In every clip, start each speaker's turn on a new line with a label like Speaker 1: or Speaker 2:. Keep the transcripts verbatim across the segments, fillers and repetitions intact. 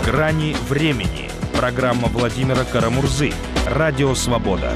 Speaker 1: «Грани времени». Программа Владимира Карамурзы. Радио «Свобода».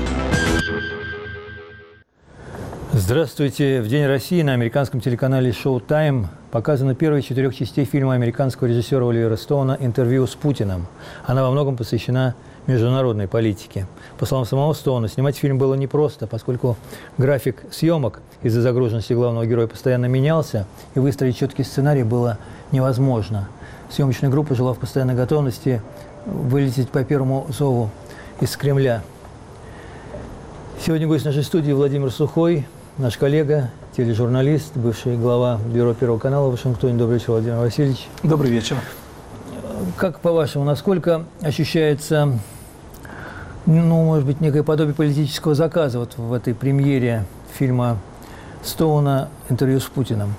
Speaker 2: Здравствуйте. В День России на американском телеканале Showtime показана первая из четырех частей фильма американского режиссера Оливера Стоуна «Интервью с Путиным». Она во многом посвящена международной политике. По словам самого Стоуна, снимать фильм было непросто, поскольку график съемок из-за загруженности главного героя постоянно менялся, и выстроить четкий сценарий было невозможно. Съемочная группа жила в постоянной готовности вылететь по первому зову из Кремля. Сегодня гость нашей студии Владимир Сухой, наш коллега, тележурналист, бывший глава бюро Первого канала в Вашингтоне. Добрый вечер, Владимир Васильевич.
Speaker 3: Добрый вечер.
Speaker 2: Как по-вашему, насколько ощущается, ну, может быть, некое подобие политического заказа вот в этой премьере фильма Стоуна «Интервью с Путиным»?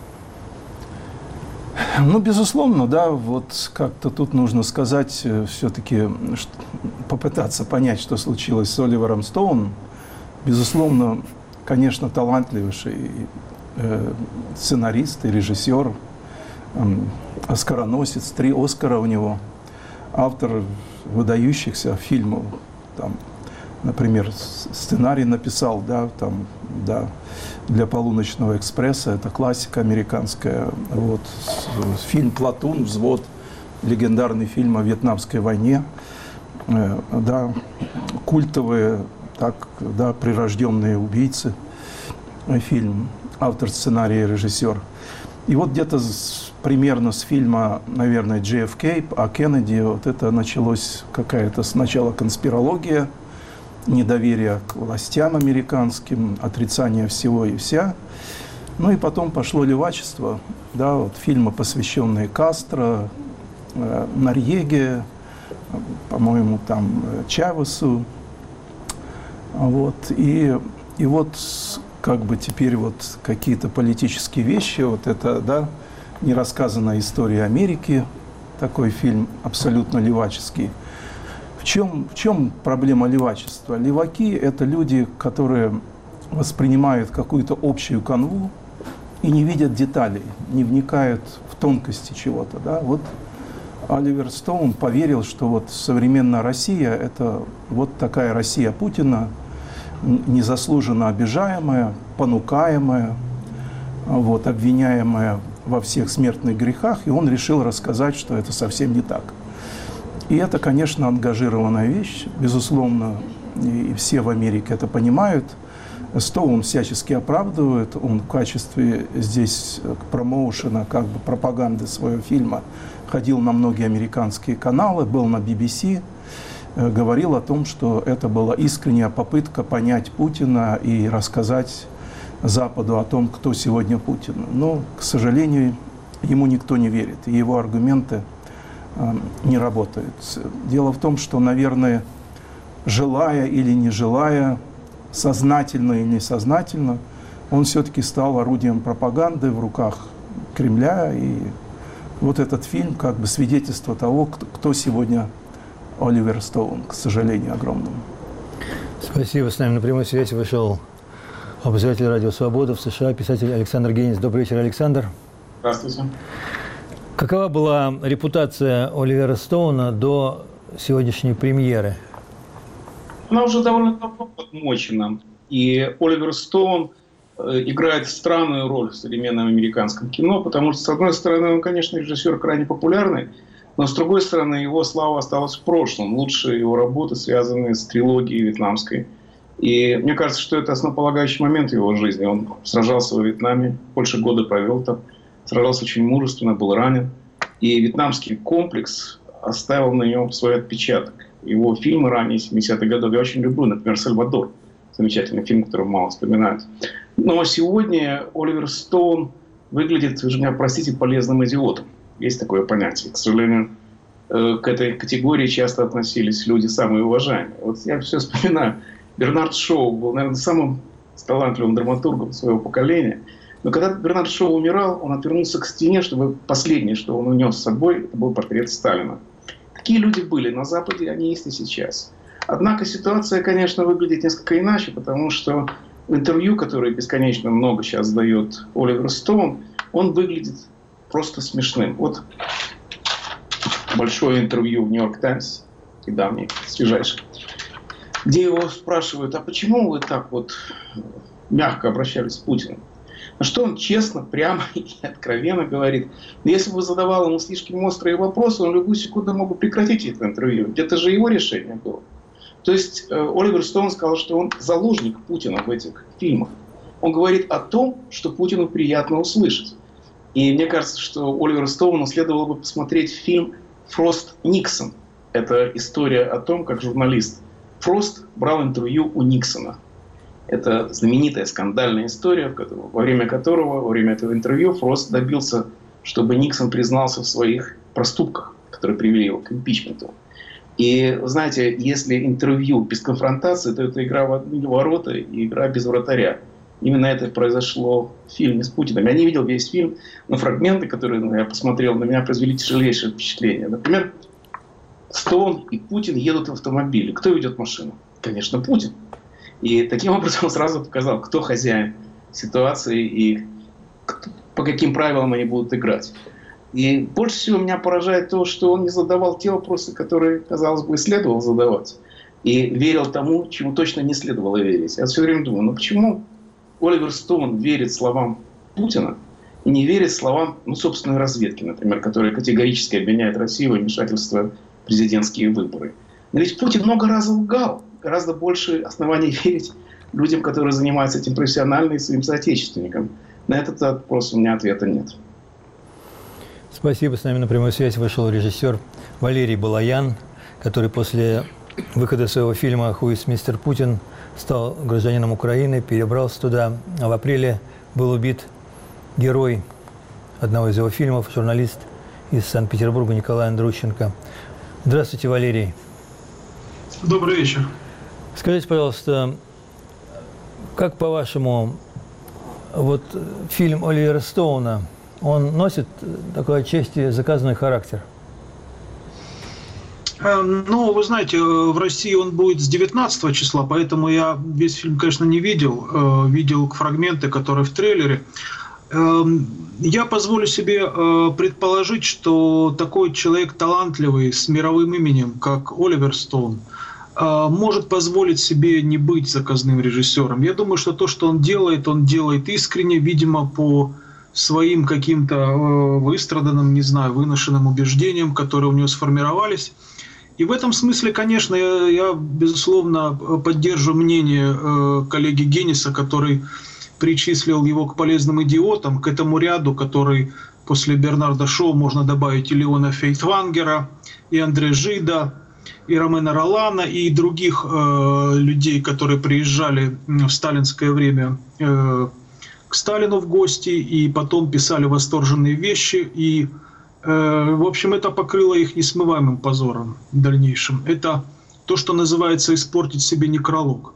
Speaker 3: Ну, безусловно, да, вот как-то тут нужно сказать, все-таки попытаться понять, что случилось с Оливером Стоуном. Безусловно, конечно, талантливейший э, сценарист и режиссер, э, оскароносец, три Оскара у него, автор выдающихся фильмов, там, например, сценарий написал, да, там, да, для «Полуночного экспресса», это классика американская, вот, фильм «Платун», «Взвод», легендарный фильм о Вьетнамской войне, э, да, культовые, так, да, «Прирожденные убийцы», фильм, автор сценария и режиссер. И вот где-то с, примерно с фильма, наверное, Джей Эф Кей о Кеннеди, вот это началось какая-то сначала конспирология, недоверие к властям американским, отрицание всего и вся. Ну и потом пошло левачество, да, вот фильмы, посвященные Кастро, э, Норьеге, по-моему, там Чавесу. Вот, и, и вот как бы теперь вот какие-то политические вещи, вот это, да, нерассказанная история Америки, такой фильм абсолютно леваческий. В чем, в чем проблема левачества? Леваки – это люди, которые воспринимают какую-то общую канву и не видят деталей, не вникают в тонкости чего-то, да, вот. Оливер Стоун поверил, что вот современная Россия – это вот такая Россия Путина, незаслуженно обижаемая, понукаемая, вот, обвиняемая во всех смертных грехах, и он решил рассказать, что это совсем не так. И это, конечно, ангажированная вещь, безусловно, и все в Америке это понимают. Стоун всячески оправдывает, он в качестве здесь промоушена, как бы пропаганды своего фильма ходил на многие американские каналы, был на би би си, говорил о том, что это была искренняя попытка понять Путина и рассказать Западу о том, кто сегодня Путин. Но, к сожалению, ему никто не верит, и его аргументы э, не работают. Дело в том, что, наверное, желая или не желая, сознательно или несознательно, он все-таки стал орудием пропаганды в руках Кремля. И вот этот фильм как бы свидетельство того, кто, кто сегодня Оливер Стоун, к сожалению, огромному.
Speaker 2: Спасибо. С нами на прямой связи вышел обозреватель радио «Свобода» в США, писатель Александр Генис. Добрый вечер, Александр.
Speaker 4: Здравствуйте.
Speaker 2: Какова была репутация Оливера Стоуна до сегодняшней премьеры?
Speaker 4: Она уже довольно давно подмочена. И Оливер Стоун играет странную роль в современном американском кино, потому что, с одной стороны, он, конечно, режиссер крайне популярный, но, с другой стороны, его слава осталась в прошлом. Лучшие его работы связаны с трилогией вьетнамской. И мне кажется, что это основополагающий момент в его жизни. Он сражался во Вьетнаме, больше года провел там, сражался очень мужественно, был ранен. И вьетнамский комплекс оставил на нем свой отпечаток. Его фильмы ранее, семидесятых годов, я очень люблю, например, «Сальвадор». Замечательный фильм, который мало вспоминают. Но сегодня Оливер Стоун выглядит, вы же меня простите, полезным идиотом. Есть такое понятие. К сожалению, к этой категории часто относились люди самые уважаемые. Вот я все вспоминаю. Бернард Шоу был, наверное, самым талантливым драматургом своего поколения. Но когда Бернард Шоу умирал, он отвернулся к стене, чтобы последнее, что он унес с собой, это был портрет Сталина. Такие люди были на Западе, они есть и сейчас. Однако ситуация, конечно, выглядит несколько иначе, потому что в интервью, которое бесконечно много сейчас дает Оливер Стоун, он выглядит просто смешным. Вот большое интервью в «Нью-Йорк Таймс», недавнее, свежайшее, где его спрашивают, а почему вы так вот мягко обращались с Путиным? На что он честно, прямо и откровенно говорит, если бы задавал ему слишком острые вопросы, он в любую секунду мог бы прекратить это интервью. Это же его решение было. То есть э, Оливер Стоун сказал, что он заложник Путина в этих фильмах. Он говорит о том, что Путину приятно услышать. И мне кажется, что Оливеру Стоуну следовало бы посмотреть фильм «Фрост Никсон». Это история о том, как журналист Фрост брал интервью у Никсона. Это знаменитая скандальная история, во время которого, во время этого интервью Фрост добился, чтобы Никсон признался в своих проступках, которые привели его к импичменту. И, знаете, если интервью без конфронтации, то это игра в одни ворота и игра без вратаря. Именно это произошло в фильме с Путиным. Я не видел весь фильм, но фрагменты, которые я посмотрел, на меня произвели тяжелейшее впечатление. Например, Стоун и Путин едут в автомобиле. Кто ведет машину? Конечно, Путин. И таким образом он сразу показал, кто хозяин ситуации и по каким правилам они будут играть. И больше всего меня поражает то, что он не задавал те вопросы, которые, казалось бы, следовало задавать. И верил тому, чему точно не следовало верить. Я все время думаю, ну почему Оливер Стоун верит словам Путина и не верит словам, ну, собственной разведки, например, которая категорически обвиняет Россию в вмешательстве в президентские выборы. Но ведь Путин много раз лгал. Гораздо больше оснований верить людям, которые занимаются этим профессионально, и своим соотечественникам. На этот вопрос у меня ответа нет.
Speaker 2: Спасибо. С нами на прямую связь вышел режиссер Валерий Балаян, который после выхода своего фильма «Ху из мистер Путин» стал гражданином Украины, перебрался туда. А в апреле был убит герой одного из его фильмов, журналист из Санкт-Петербурга Николай Андрущенко. Здравствуйте, Валерий.
Speaker 5: Добрый вечер.
Speaker 2: Скажите, пожалуйста, как по-вашему, вот фильм Оливера Стоуна, он носит такой отчасти заказной характер?
Speaker 5: Ну, вы знаете, в России он будет с девятнадцатого числа, поэтому я весь фильм, конечно, не видел. Видел фрагменты, которые в трейлере. Я позволю себе предположить, что такой человек талантливый, с мировым именем, как Оливер Стоун, может позволить себе не быть заказным режиссером. Я думаю, что то, что он делает, он делает искренне, видимо, по своим каким-то выстраданным, не знаю, выношенным убеждениям, которые у него сформировались. И в этом смысле, конечно, я, я безусловно поддерживаю мнение коллеги Генниса, который причислил его к полезным идиотам, к этому ряду, который после Бернарда Шоу можно добавить и Леона Фейтвангера, и Андре Жида, и Ромена Ролана, и других э, людей, которые приезжали в сталинское время э, к Сталину в гости, и потом писали восторженные вещи, и, э, в общем, это покрыло их несмываемым позором в дальнейшем. Это то, что называется испортить себе некролог.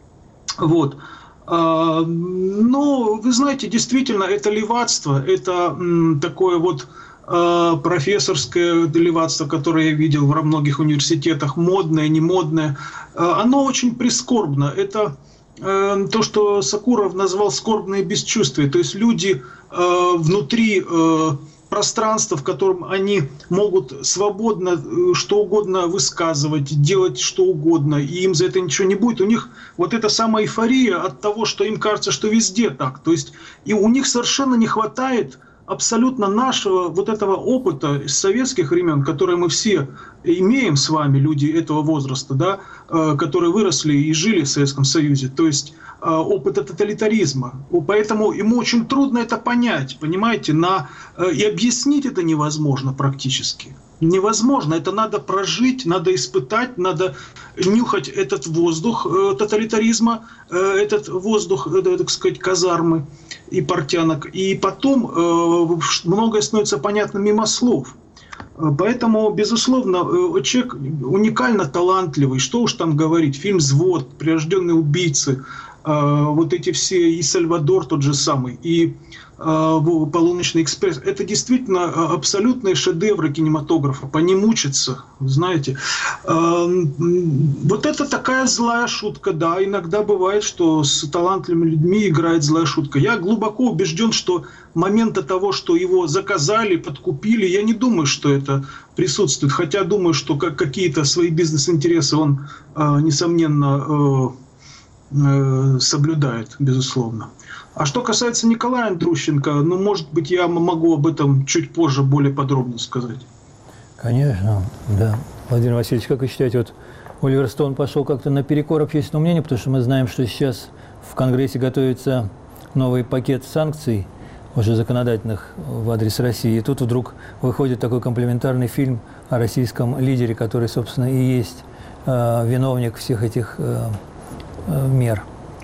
Speaker 5: Вот. А, ну, вы знаете, действительно, это левацтво, это м, такое вот профессорское левацтво, которое я видел во многих университетах, модное, не модное, оно очень прискорбно. Это то, что Сокуров назвал скорбное бесчувствие. То есть люди внутри пространства, в котором они могут свободно что угодно высказывать, делать что угодно, и им за это ничего не будет. У них вот эта самая эйфория от того, что им кажется, что везде так. То есть и у них совершенно не хватает абсолютно нашего вот этого опыта из советских времен, которые мы все имеем с вами, люди этого возраста, да, которые выросли и жили в Советском Союзе, то есть опыта тоталитаризма. Поэтому ему очень трудно это понять, понимаете, на, и объяснить это невозможно практически. Невозможно, это надо прожить, надо испытать, надо нюхать этот воздух тоталитаризма, этот воздух, так сказать, казармы и портянок, и потом э, многое становится понятно мимо слов. Поэтому, безусловно, человек уникально талантливый, что уж там говорить, фильм «Взвод», «Прирожденные убийцы», э, вот эти все, и «Сальвадор» тот же самый, и э, «Полуночный экспресс», это действительно абсолютные шедевры кинематографа, по ним учатся, знаете. Э, вот это такая злая шутка, да, иногда бывает, что с талантливыми людьми играет злая шутка. Я глубоко убежден, что момента того, что его заказали, подкупили, я не думаю, что это присутствует. Хотя думаю, что как какие-то свои бизнес-интересы он, э, несомненно, э, э, соблюдает, безусловно. А что касается Николая Андрущенко, ну, может быть, я могу об этом чуть позже более подробно сказать.
Speaker 2: Конечно, да. Владимир Васильевич, как вы считаете, вот Оливер Стоун пошел как-то наперекор общественному мнению, потому что мы знаем, что сейчас в Конгрессе готовится новый пакет санкций, уже законодательных, в адрес России. И тут вдруг выходит такой комплементарный фильм о российском лидере, который, собственно, и есть э, виновник всех этих э, э, мер.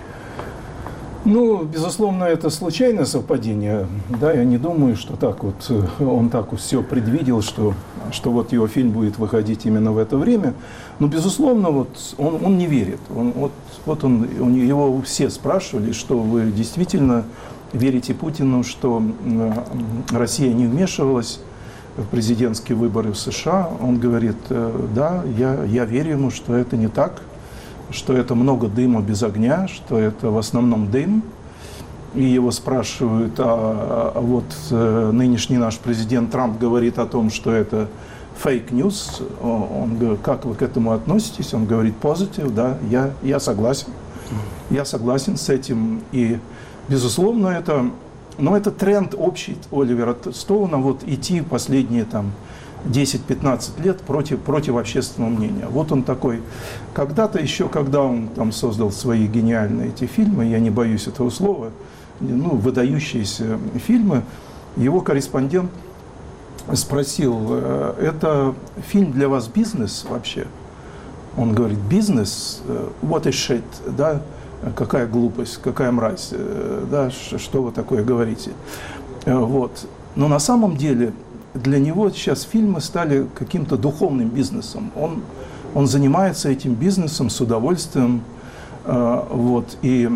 Speaker 3: Ну, безусловно, это случайное совпадение. Да, я не думаю, что так вот он так вот все предвидел, что, что вот его фильм будет выходить именно в это время. Но, безусловно, вот он, он не верит. Он, вот, вот он, его все спрашивали, что вы действительно верите Путину, что Россия не вмешивалась в президентские выборы в США. Он говорит, да, я, я верю ему, что это не так, что это много дыма без огня, что это в основном дым. И его спрашивают, а, а вот нынешний наш президент Трамп говорит о том, что это фейк-ньюс. Он говорит, как вы к этому относитесь? Он говорит, позитив, да, я, я согласен. Я согласен с этим. И, безусловно, это, ну, это тренд общий Оливера Стоуна, вот идти последние там десять-пятнадцать лет против, против общественного мнения. Вот он такой. Когда-то еще, когда он там создал свои гениальные эти фильмы, я не боюсь этого слова, ну, выдающиеся фильмы, его корреспондент спросил, это фильм для вас бизнес вообще? Он говорит, бизнес? What is shit? Да? Какая глупость, какая мразь, да? Что вы такое говорите? Вот. Но на самом деле для него сейчас фильмы стали каким-то духовным бизнесом. Он, он занимается этим бизнесом с удовольствием. Э, вот, и,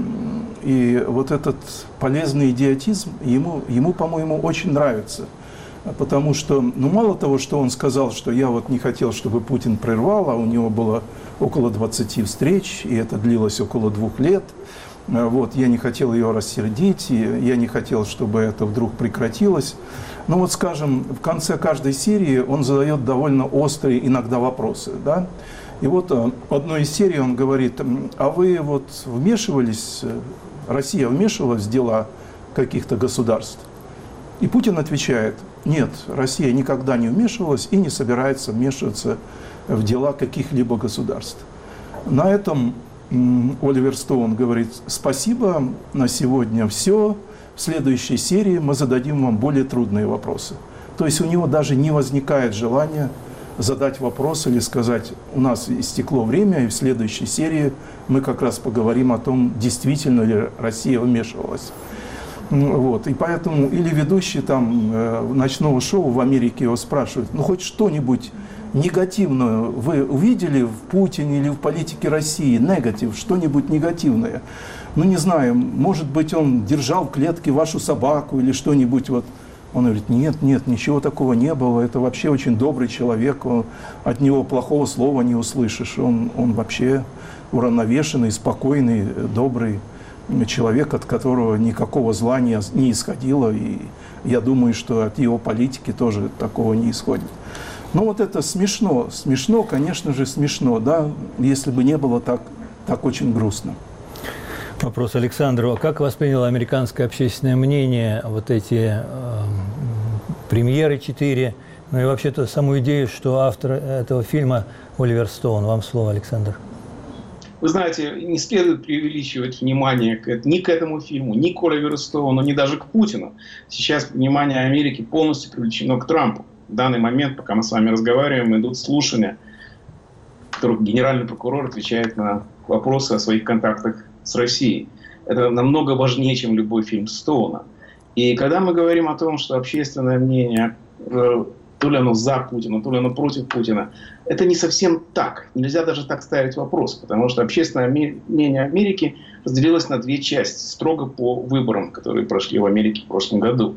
Speaker 3: и вот этот полезный идиотизм ему, ему, по-моему, очень нравится. Потому что, ну, мало того, что он сказал, что я вот не хотел, чтобы Путин прервал, а у него было около двадцати встреч, и это длилось около двух лет. Вот, я не хотел ее рассердить, и я не хотел, чтобы это вдруг прекратилось. Ну вот, скажем, в конце каждой серии он задает довольно острые иногда вопросы, да? И вот в одной из серий он говорит, а вы вот вмешивались, Россия вмешивалась в дела каких-то государств? И Путин отвечает, нет, Россия никогда не вмешивалась и не собирается вмешиваться в дела каких-либо государств. На этом Оливер Стоун говорит, спасибо, на сегодня все. В следующей серии мы зададим вам более трудные вопросы. То есть у него даже не возникает желания задать вопрос или сказать, у нас истекло время, и в следующей серии мы как раз поговорим о том, действительно ли Россия вмешивалась. Вот. И поэтому или ведущий там э, ночного шоу в Америке его спрашивают, ну хоть что-нибудь негативное вы увидели в Путине или в политике России, негатив, что-нибудь негативное? Ну, не знаю, может быть, он держал в клетке вашу собаку или что-нибудь. Вот. Он говорит, нет, нет, ничего такого не было. Это вообще очень добрый человек. Он, от него плохого слова не услышишь. Он, он вообще уравновешенный, спокойный, добрый человек, от которого никакого зла не, не исходило. И я думаю, что от его политики тоже такого не исходит. Ну, вот это смешно. Смешно, конечно же, смешно, да, если бы не было так, так очень грустно.
Speaker 2: Вопрос Александру. Как восприняло американское общественное мнение вот эти э, премьеры четыре, ну и вообще-то саму идею, что автор этого фильма Оливер Стоун? Вам слово, Александр.
Speaker 4: Вы знаете, не следует преувеличивать внимание к, ни к этому фильму, ни к Оливеру Стоуну, ни даже к Путину. Сейчас внимание Америки полностью привлечено к Трампу. В данный момент, пока мы с вами разговариваем, идут слушания, в которых генеральный прокурор отвечает на вопросы о своих контактах с Россией. Это намного важнее, чем любой фильм Стоуна. И когда мы говорим о том, что общественное мнение, то ли оно за Путина, то ли оно против Путина, это не совсем так. Нельзя даже так ставить вопрос, потому что общественное мнение Америки разделилось на две части, строго по выборам, которые прошли в Америке в прошлом году.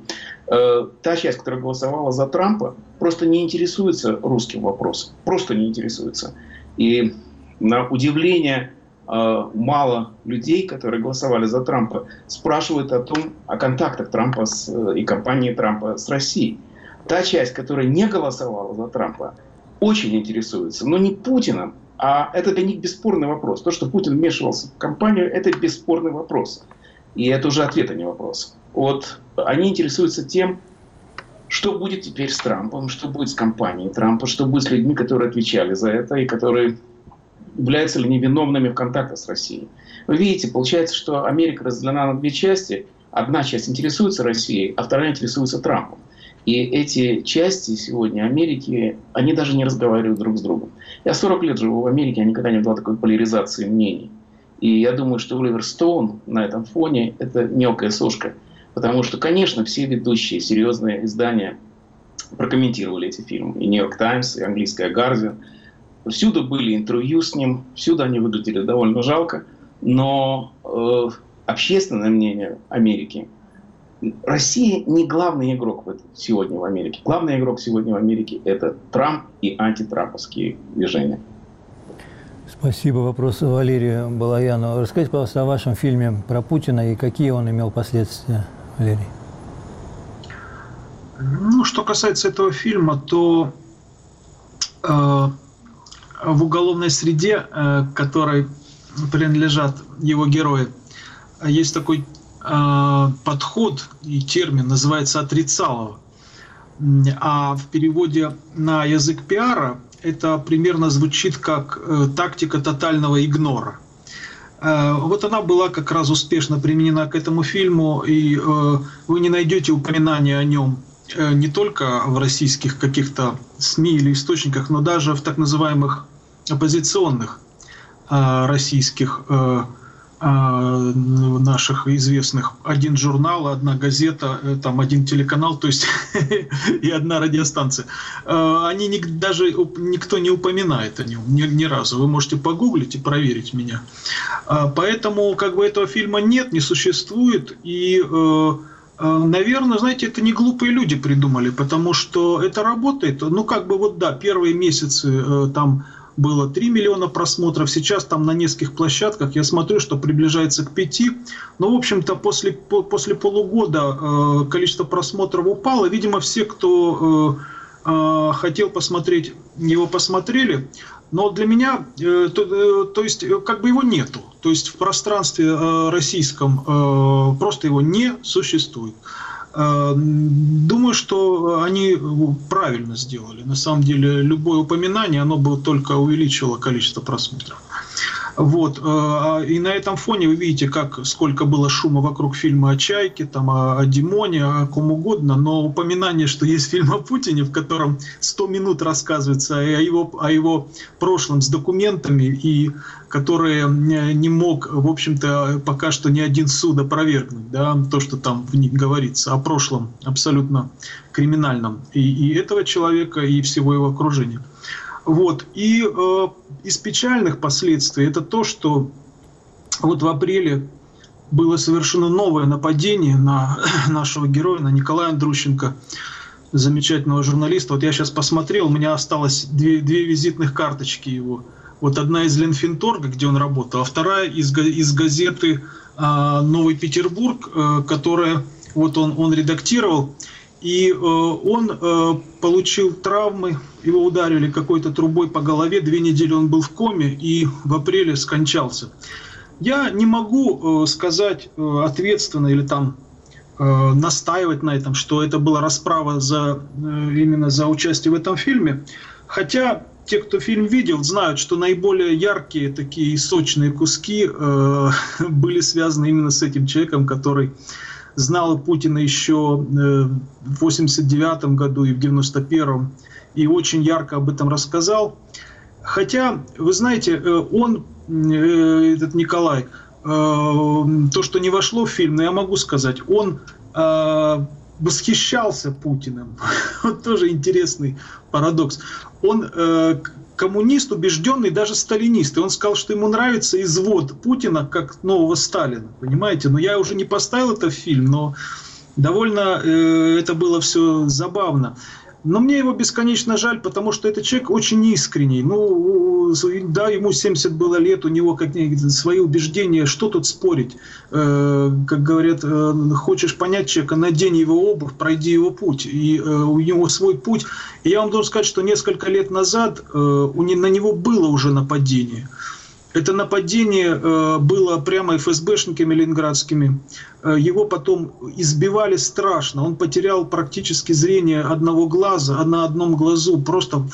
Speaker 4: Та часть, которая голосовала за Трампа, просто не интересуется русским вопросом. Просто не интересуется. И на удивление мало людей, которые голосовали за Трампа, спрашивают о том, о контактах Трампа с, и кампании Трампа с Россией. Та часть, которая не голосовала за Трампа, очень интересуется, но не Путиным, а это для них бесспорный вопрос. То, что Путин вмешивался в кампанию, это бесспорный вопрос. И это уже ответ, а не вопрос. Вот они интересуются тем, что будет теперь с Трампом, что будет с кампанией Трампа, что будет с людьми, которые отвечали за это и которые являются ли невиновными в контактах с Россией. Вы видите, получается, что Америка разделена на две части. Одна часть интересуется Россией, а вторая интересуется Трампом. И эти части сегодня Америки, они даже не разговаривают друг с другом. Я сорок лет живу в Америке, я никогда не видел такой поляризации мнений. И я думаю, что Оливер Стоун на этом фоне – это мелкая сошка. Потому что, конечно, все ведущие серьезные издания прокомментировали эти фильмы. И Нью-Йорк Таймс, и английская Guardian. Всюду были интервью с ним, всюду они выглядели довольно жалко. Но э, общественное мнение Америки, Россия не главный игрок сегодня в Америке. Главный игрок сегодня в Америке – это Трамп и антитрамповские движения.
Speaker 2: Спасибо. Вопрос Валерию Балаяну. Расскажите, пожалуйста, о вашем фильме про Путина и какие он имел последствия, Валерий.
Speaker 5: Ну, что касается этого фильма, то э, в уголовной среде, э, которой принадлежат его герои, есть такой э, подход и термин, называется отрицалово. А в переводе на язык пиара это примерно звучит как э, тактика тотального игнора. Э, вот она была как раз успешно применена к этому фильму, и э, вы не найдете упоминания о нем э, не только в российских каких-то СМИ или источниках, но даже в так называемых оппозиционных э, российских э, наших известных. Один журнал, одна газета, там один телеканал, то есть и одна радиостанция. Они не, даже никто не упоминает о нем ни, ни разу. Вы можете погуглить и проверить меня. Поэтому как бы этого фильма нет, не существует. И, наверное, знаете, это не глупые люди придумали, потому что это работает. Ну, как бы вот да, первые месяцы там было три миллиона просмотров, сейчас там на нескольких площадках я смотрю, что приближается к пяти. Но, в общем-то, после, по, после полугода э, количество просмотров упало. Видимо, все, кто э, э, хотел посмотреть, его посмотрели. Но для меня, э, то, э, то есть, как бы его нету. То есть в пространстве э, российском э, просто его не существует. Думаю, что они правильно сделали. На самом деле, любое упоминание, оно бы только увеличило количество просмотров. Вот. И на этом фоне вы видите, как, сколько было шума вокруг фильма о Чайке, там, о, о Димоне, о ком угодно, но упоминание, что есть фильм о Путине, в котором сто минут рассказывается о его, о его прошлом с документами, и которые не мог, в общем-то, пока что ни один суд опровергнуть, да, то, что там в них говорится, о прошлом абсолютно криминальном и, и этого человека, и всего его окружения. Вот. И э, из печальных последствий это то, что вот в апреле было совершено новое нападение на нашего героя, на Николая Андрущенко, замечательного журналиста. Вот я сейчас посмотрел, у меня осталось две, две визитных карточки его. Вот одна из Ленфинторга, где он работал, а вторая из, из газеты э, «Новый Петербург», э, которая вот он, он редактировал. И э, он э, получил травмы, его ударили какой-то трубой по голове, две недели он был в коме и в апреле скончался. Я не могу э, сказать э, ответственно или там э, настаивать на этом, что это была расправа за, э, именно за участие в этом фильме. Хотя те, кто фильм видел, знают, что наиболее яркие такие сочные куски э, были связаны именно с этим человеком, который знал Путина еще в восемьдесят девятом году и в девяносто первом, и очень ярко об этом рассказал. Хотя, вы знаете, он, этот Николай, то, что не вошло в фильм, но я могу сказать, он восхищался Путиным. Вот тоже интересный парадокс. Он коммунист, убежденный, даже сталинист. И он сказал, что ему нравится извод Путина как нового Сталина. Понимаете? Но я уже не поставил это в фильм, но довольно э, это было все забавно. Но мне его бесконечно жаль, потому что этот человек очень искренний. Ну, да, ему семьдесят было лет, у него как свои убеждения, что тут спорить? Как говорят, хочешь понять человека, надень его обувь, пройди его путь. И у него свой путь. И я вам должен сказать, что несколько лет назад на него было уже нападение. Это нападение было прямо эф эс бэшниками ленинградскими. Его потом избивали страшно. Он потерял практически зрение одного глаза, на одном глазу. Просто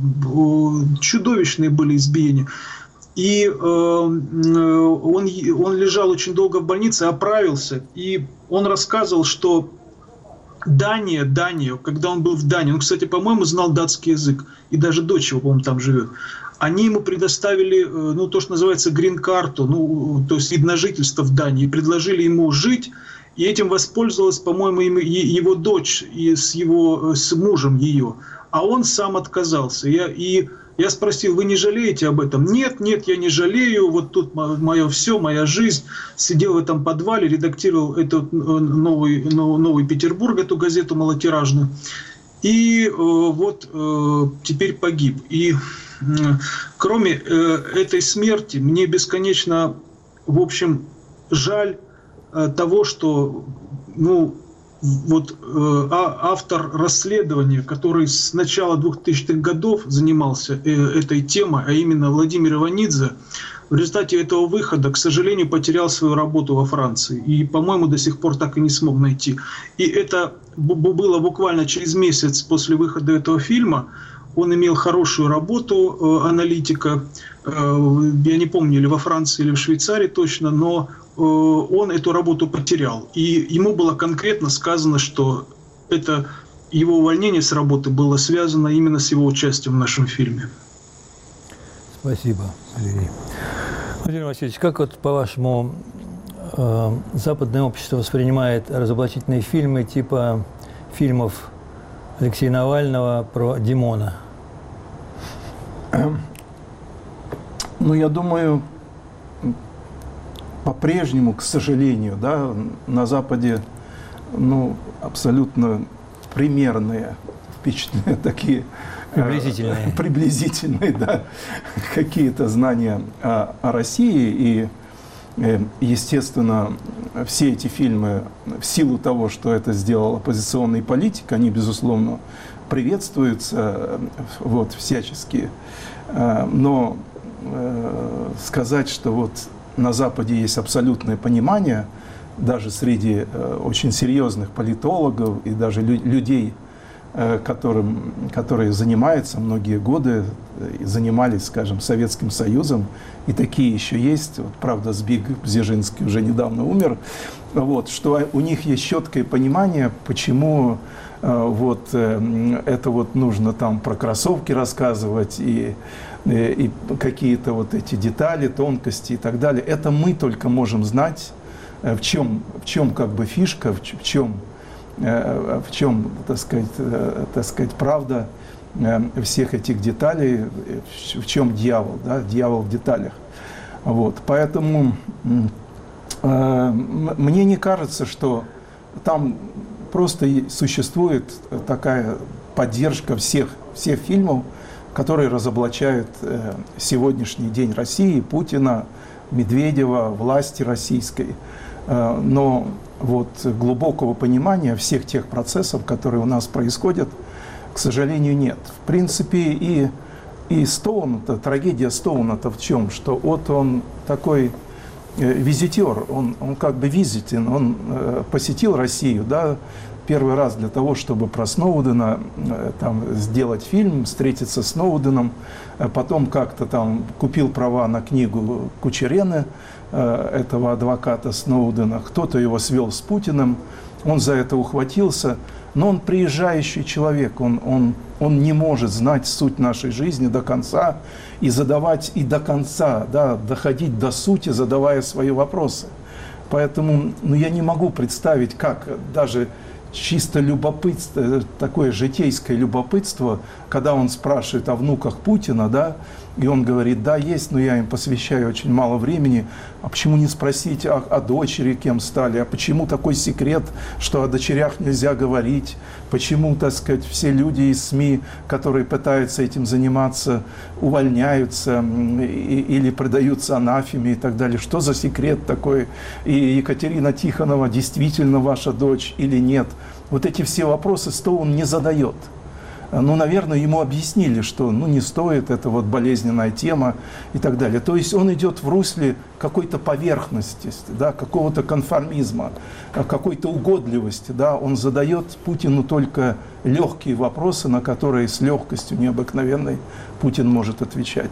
Speaker 5: чудовищные были избиения. И он, он лежал очень долго в больнице, оправился. И он рассказывал, что Дания, Дания, когда он был в Дании, он, кстати, по-моему, знал датский язык. И даже дочь его, по-моему, там живет. Они ему предоставили, ну, то, что называется грин-карту, ну, то есть вид на жительство в Дании, и предложили ему жить, и этим воспользовалась, по-моему, его дочь и с его с мужем ее, а он сам отказался. Я, и я спросил, вы не жалеете об этом? Нет, нет, я не жалею, вот тут мое все, моя жизнь. Сидел в этом подвале, редактировал этот новый, новый Петербург, эту газету малотиражную, и вот теперь погиб. И кроме э, этой смерти, мне бесконечно, в общем, жаль э, того, что, ну, вот э, а, автор расследования, который с начала двухтысячных годов занимался э, этой темой, а именно Владимир Иванидзе, в результате этого выхода, к сожалению, потерял свою работу во Франции. И, по-моему, до сих пор так и не смог найти. И это было буквально через месяц после выхода этого фильма. Он имел хорошую работу э, аналитика, э, я не помню, или во Франции, или в Швейцарии точно, но э, он эту работу потерял. И ему было конкретно сказано, что это его увольнение с работы было связано именно с его участием в нашем фильме.
Speaker 2: Спасибо, Валерий. Владимир Васильевич, как вот, по-вашему, э, западное общество воспринимает разоблачительные фильмы типа фильмов Алексея Навального про Димона?
Speaker 3: Ну, я думаю, по-прежнему, к сожалению, да, на Западе, ну, абсолютно примерные впечатления, такие
Speaker 2: приблизительные,
Speaker 3: э, приблизительные, да, какие-то знания о, о России. И, э, естественно, все эти фильмы, в силу того, что это сделал оппозиционный политик, они, безусловно, приветствуются вот, всячески. Но э, сказать, что вот на Западе есть абсолютное понимание, даже среди э, очень серьезных политологов и даже лю людей, э, которым, которые занимаются многие годы, э, занимались, скажем, Советским Союзом, и такие еще есть, вот, правда, Збиг Бзежинский уже недавно умер, вот, что у них есть четкое понимание, почему вот это вот нужно там про кроссовки рассказывать и, и, и какие-то вот эти детали, тонкости и так далее. Это мы только можем знать, в чем, в чем как бы фишка, в чем, в чем, так сказать, так сказать, правда всех этих деталей, в чем дьявол, да, дьявол в деталях. Вот, поэтому э, мне не кажется, что там просто существует такая поддержка всех, всех фильмов, которые разоблачают э, сегодняшний день России, Путина, Медведева, власти российской. Э, но вот глубокого понимания всех тех процессов, которые у нас происходят, к сожалению, нет. В принципе, и, и Стоун, трагедия Стоуна-то в чем? Что вот он такой э, визитер, он, он как бы визитен, он э, посетил Россию, да, первый раз для того, чтобы про Сноудена э, там, сделать фильм, встретиться с Сноуденом, э, потом как-то там купил права на книгу Кучерена, э, этого адвоката Сноудена, кто-то его свел с Путиным, он за это ухватился. Но он приезжающий человек, он, он, он не может знать суть нашей жизни до конца и задавать и до конца, да, доходить до сути, задавая свои вопросы. Поэтому ну, я не могу представить, как даже чисто любопытство, такое житейское любопытство, когда он спрашивает о внуках Путина, да, и он говорит, да, есть, но я им посвящаю очень мало времени. А почему не спросить о, о дочери, кем стали? А почему такой секрет, что о дочерях нельзя говорить? Почему, так сказать, все люди из СМИ, которые пытаются этим заниматься, увольняются и, или продаются анафеме и так далее? Что за секрет такой? И Екатерина Тихонова действительно ваша дочь или нет? Вот эти все вопросы Стоун не задает. Ну, наверное, ему объяснили, что ну, не стоит, это вот болезненная тема и так далее. То есть он идет в русле какой-то поверхности, да, какого-то конформизма, какой-то угодливости. Да. Он задает Путину только легкие вопросы, на которые с легкостью необыкновенной Путин может отвечать.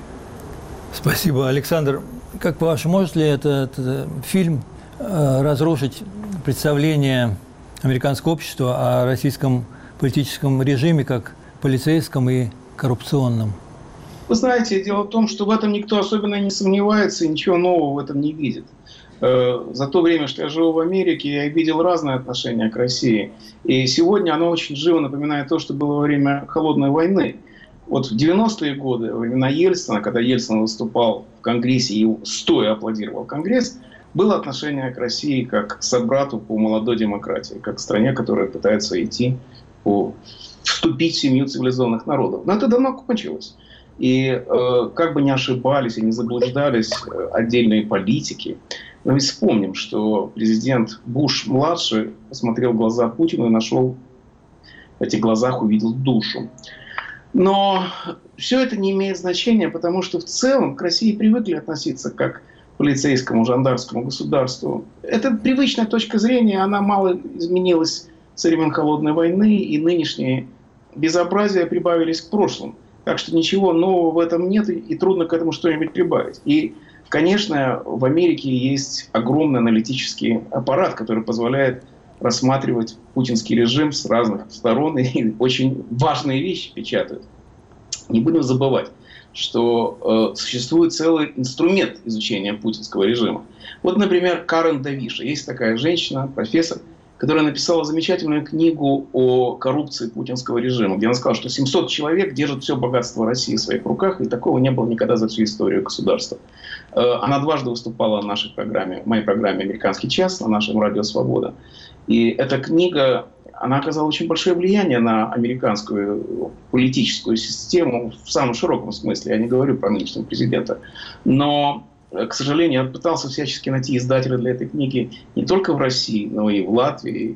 Speaker 2: Спасибо, Александр. Как по-вашему, может ли этот, этот фильм э, разрушить представление американского общества о российском политическом режиме, как полицейском и коррупционном?
Speaker 4: Вы знаете, дело в том, что в этом никто особенно не сомневается и ничего нового в этом не видит. За то время, что я живу в Америке, я видел разные отношения к России. И сегодня оно очень живо напоминает то, что было во время Холодной войны. Вот в девяностые годы, во времена Ельцина, когда Ельцин выступал в Конгрессе и стоя аплодировал Конгресс, было отношение к России как к собрату по молодой демократии, как к стране, которая пытается идти по вступить в семью цивилизованных народов. Но это давно кончилось. И э, как бы ни ошибались и не заблуждались э, отдельные политики, но ведь вспомним, что президент Буш-младший посмотрел в глаза Путину и нашел, в этих глазах увидел душу. Но все это не имеет значения, потому что в целом к России привыкли относиться как к полицейскому, жандармскому государству. Это привычная точка зрения, она мало изменилась со времен Холодной войны, и нынешние безобразия прибавились к прошлым. Так что ничего нового в этом нет, и трудно к этому что-нибудь прибавить. И, конечно, в Америке есть огромный аналитический аппарат, который позволяет рассматривать путинский режим с разных сторон, и очень важные вещи печатают. Не будем забывать, что э, существует целый инструмент изучения путинского режима. Вот, например, Карен Давиша. Есть такая женщина, профессор, которая написала замечательную книгу о коррупции путинского режима, где она сказала, что семьсот человек держат все богатство России в своих руках, и такого не было никогда за всю историю государства. Она дважды выступала в нашей программе, в моей программе «Американский час» на нашем радио «Свобода». И эта книга, она оказала очень большое влияние на американскую политическую систему в самом широком смысле. Я не говорю про нынешнего президента. Но, к сожалению, я пытался всячески найти издателя для этой книги не только в России, но и в Латвии,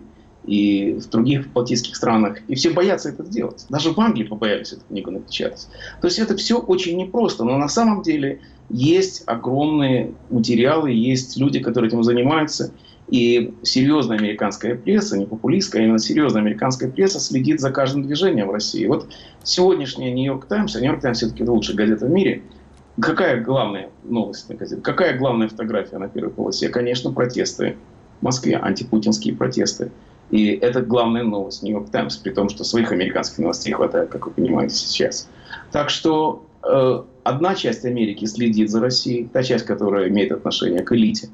Speaker 4: и в других балтийских странах. И все боятся это делать. Даже в Англии побоялись эту книгу напечатать. То есть это все очень непросто. Но на самом деле есть огромные материалы, есть люди, которые этим занимаются. И серьезная американская пресса, не популистская, а именно серьезная американская пресса следит за каждым движением в России. Вот сегодняшняя «Нью-Йорк Таймс», а «Нью-Йорк Таймс» все-таки лучшая газета в мире. Какая главная новость на газете? Какая главная фотография на первой полосе? Конечно, протесты в Москве, антипутинские протесты. И это главная новость «Нью-Йорк Таймс», при том, что своих американских новостей хватает, как вы понимаете, сейчас. Так что э, одна часть Америки следит за Россией, та часть, которая имеет отношение к элите,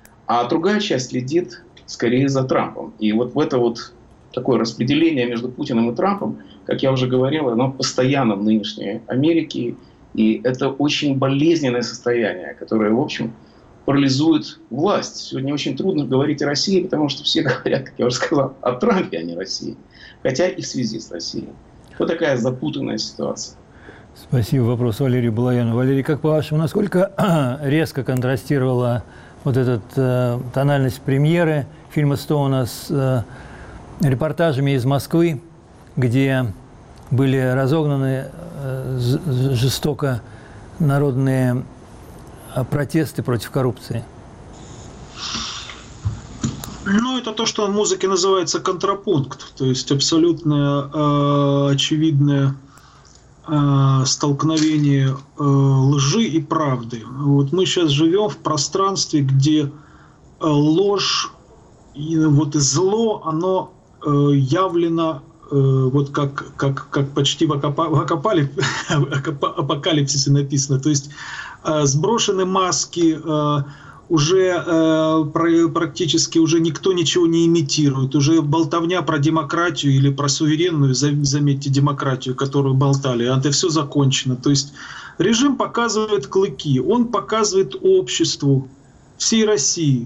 Speaker 4: а другая часть следит скорее за Трампом. И вот в это вот такое распределение между Путиным и Трампом, как я уже говорил, оно постоянно в нынешней Америке. И это очень болезненное состояние, которое, в общем, парализует власть. Сегодня очень трудно говорить о России, потому что все говорят, как я уже сказал, о Трампе, а не о России. Хотя и в связи с Россией. Вот такая запутанная ситуация.
Speaker 2: Спасибо. Вопрос Валерию Балаяну. Валерий, как по-вашему, насколько резко контрастировала вот эта э, тональность премьеры фильма Стоуна с э, репортажами из Москвы, где были разогнаны э, жестоко народные протесты против коррупции?
Speaker 5: Ну, это то, что в музыке называется контрапункт, то есть абсолютно э, очевидное э, столкновение э, лжи и правды. Вот мы сейчас живем в пространстве, где э, ложь и, вот, и зло, оно э, явлено э, вот как, как, как почти в, акапа, в акапалип, апокалипсисе написано. То есть э, сброшены маски, э, уже э, про, практически уже никто ничего не имитирует. Уже болтовня про демократию или про суверенную, заметьте, демократию, которую болтали, это все закончено. То есть режим показывает клыки, он показывает обществу всей России,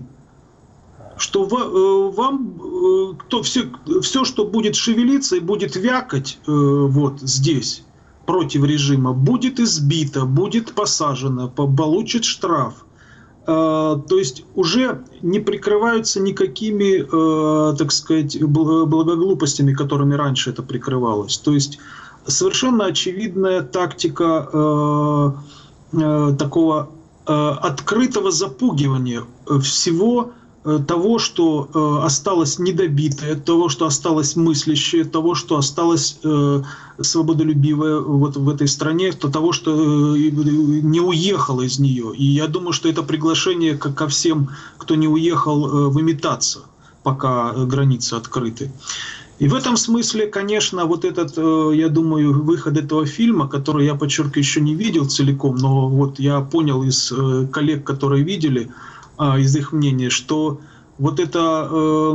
Speaker 5: что в, вам кто, все, все, что будет шевелиться и будет вякать э, вот здесь против режима, будет избито, будет посажено, получит штраф. Э, то есть уже не прикрываются никакими, э, так сказать, благоглупостями, которыми раньше это прикрывалось. То есть совершенно очевидная тактика э, э, такого э, открытого запугивания всего того, что э, осталось недобитое, того, что осталось мыслящее, того, что осталось э, свободолюбивое вот в этой стране, то того, что э, не уехало из нее. И я думаю, что это приглашение ко, ко всем, кто не уехал, э, выметаться, пока границы открыты. И в этом смысле, конечно, вот этот, э, я думаю, выход этого фильма, который я, подчеркиваю, еще не видел целиком, но вот я понял из э, коллег, которые видели, из их мнения, что вот эта э,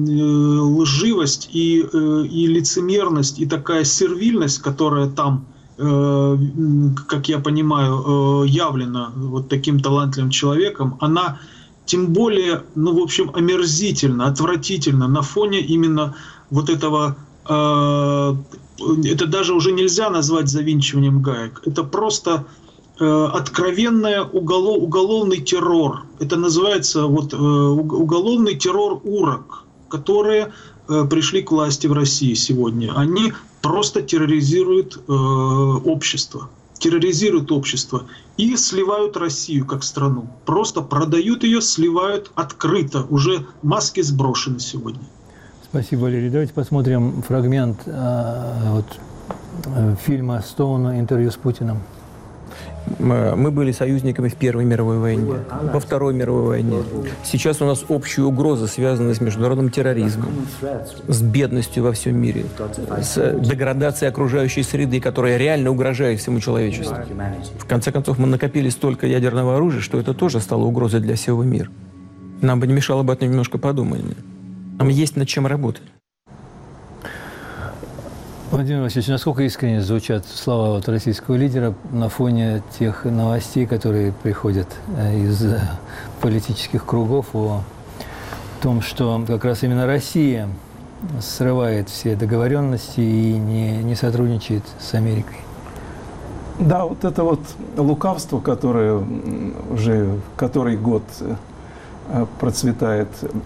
Speaker 5: лживость и, э, и лицемерность, и такая сервильность, которая там, э, как я понимаю, э, явлена вот таким талантливым человеком, она тем более, ну, в общем, омерзительна, отвратительна на фоне именно вот этого, э, это даже уже нельзя назвать завинчиванием гаек, это просто откровенный уголов, уголовный террор. Это называется вот, уголовный террор урок, которые пришли к власти в России сегодня. Они просто терроризируют э, общество. Терроризируют общество и сливают Россию как страну. Просто продают ее, сливают открыто. Уже маски сброшены сегодня.
Speaker 2: Спасибо, Валерий. Давайте посмотрим фрагмент э, вот, э, фильма Стоуна «Интервью с Путиным».
Speaker 6: Мы были союзниками в Первой мировой войне, во Второй мировой войне. Сейчас у нас общая угроза, связанная с международным терроризмом, с бедностью во всем мире, с деградацией окружающей среды, которая реально угрожает всему человечеству. В конце концов, мы накопили столько ядерного оружия, что это тоже стало угрозой для всего мира. Нам бы не мешало об этом немножко подумать. Нам есть над чем работать.
Speaker 2: Владимир Васильевич, насколько искренне звучат слова вот российского лидера на фоне тех новостей, которые приходят из политических кругов о том, что как раз именно Россия срывает все договоренности и не, не сотрудничает с Америкой?
Speaker 3: Да, вот это вот лукавство, которое уже который год процветает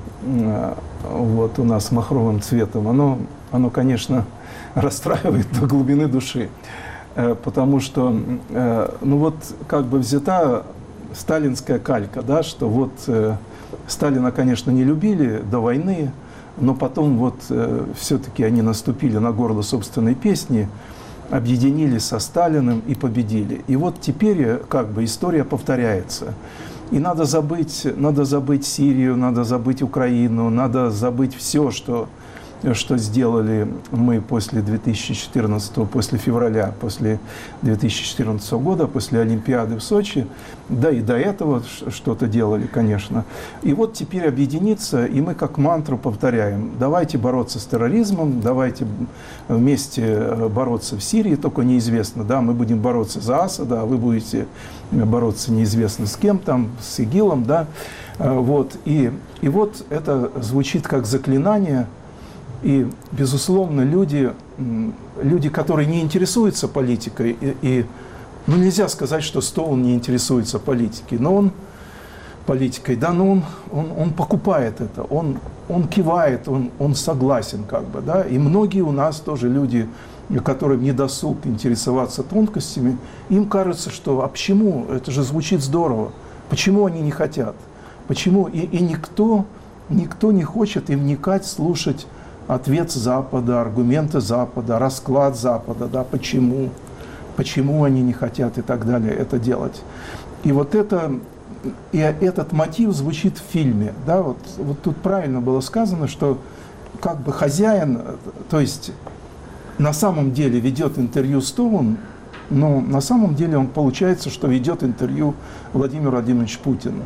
Speaker 3: вот у нас махровым цветом, оно, оно, конечно, расстраивает до глубины души, потому что, ну вот, как бы взята сталинская калька, да, что вот Сталина, конечно, не любили до войны, но потом вот все-таки они наступили на горло собственной песни, объединились со Сталиным и победили. И вот теперь как бы история повторяется. И надо забыть, надо забыть Сирию, надо забыть Украину, надо забыть все, что, что сделали мы после две тысячи четырнадцатого, после февраля, после две тысячи четырнадцатого года, после Олимпиады в Сочи, да и до этого что-то делали, конечно. И вот теперь объединиться, и мы как мантру повторяем: давайте бороться с терроризмом, давайте вместе бороться в Сирии, только неизвестно, да, мы будем бороться за Асада, а вы будете бороться неизвестно с кем там, с ИГИЛом, да, вот. И, и вот это звучит как заклинание. И, безусловно, люди, люди, которые не интересуются политикой, и, и ну, нельзя сказать, что Стоун не интересуется политикой, но он политикой, да, но он, он, он покупает это, он, он кивает, он, он согласен, как бы, да, и многие у нас тоже люди, которым не досуг интересоваться тонкостями, им кажется, что а почему, это же звучит здорово, почему они не хотят, почему, и, и никто, никто не хочет и вникать, слушать ответ Запада, аргументы Запада, расклад Запада, да, почему, почему они не хотят и так далее это делать. И вот это, и этот мотив звучит в фильме, да, вот, вот тут правильно было сказано, что как бы хозяин, то есть на самом деле ведет интервью Стоун, но на самом деле он получается, что ведет интервью Владимир Владимирович Путин.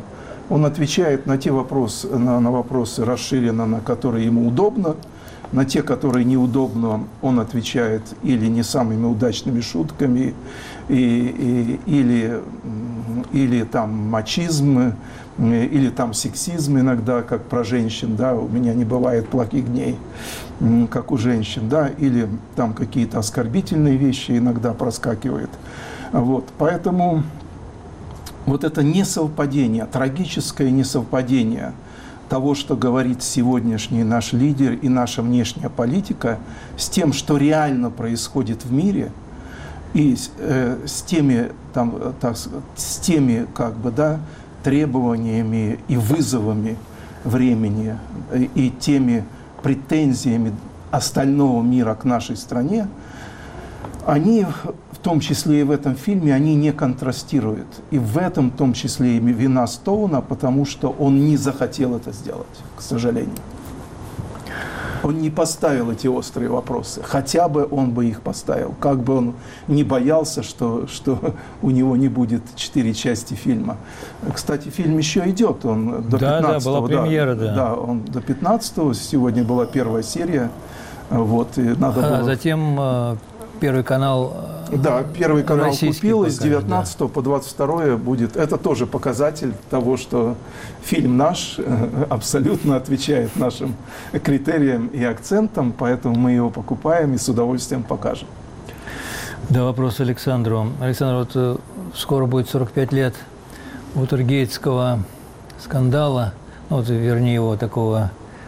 Speaker 3: Он отвечает на те вопросы, на, на вопросы расширенно, на которые ему удобно. На те, которые неудобно, он отвечает или не самыми удачными шутками, и, и, или, или там мачизм, или там сексизм иногда, как про женщин, да, у меня не бывает плохих дней, как у женщин, да, или там какие-то оскорбительные вещи иногда проскакивают. Вот, поэтому вот это несовпадение, трагическое несовпадение того, что говорит сегодняшний наш лидер и наша внешняя политика, с тем, что реально происходит в мире, и э, с теми, там, так, с теми как бы, да, требованиями и вызовами времени, и, и теми претензиями остального мира к нашей стране, они, в том числе и в этом фильме, они не контрастируют. И в этом, в том числе, и вина Стоуна, потому что он не захотел это сделать, к сожалению. Он не поставил эти острые вопросы. Хотя бы он бы их поставил. Как бы он не боялся, что, что у него не будет четыре части фильма. Кстати, фильм еще идет. Он до
Speaker 2: да,
Speaker 3: пятнадцатого.
Speaker 2: Да, была премьера, да.
Speaker 3: Да, да, он до пятнадцатого. Сегодня была первая серия. Вот, и надо
Speaker 2: а
Speaker 3: было...
Speaker 2: затем... Первый канал
Speaker 3: Да, Первый канал купил, и с девятнадцатого
Speaker 2: да.
Speaker 3: по двадцать второе будет. Это тоже показатель того, что фильм наш абсолютно отвечает нашим критериям и акцентам, поэтому мы его покупаем и с удовольствием покажем.
Speaker 2: Да, вопрос Александру. Александр, вот скоро будет сорок пять лет Уотергейтского скандала, ну, вот, вернее, его такого...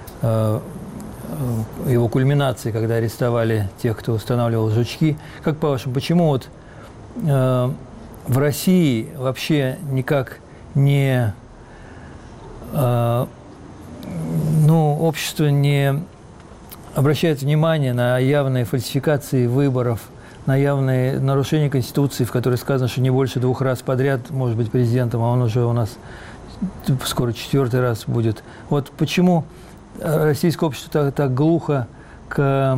Speaker 2: его кульминации, когда арестовали тех, кто устанавливал жучки. Как по-вашему, почему вот э, в России вообще никак не, э, ну, общество не обращает внимание на явные фальсификации выборов, на явные нарушения Конституции, в которой сказано, что не больше двух раз подряд может быть президентом, а он уже у нас скоро четвертый раз будет. Вот почему российское общество так, так глухо к,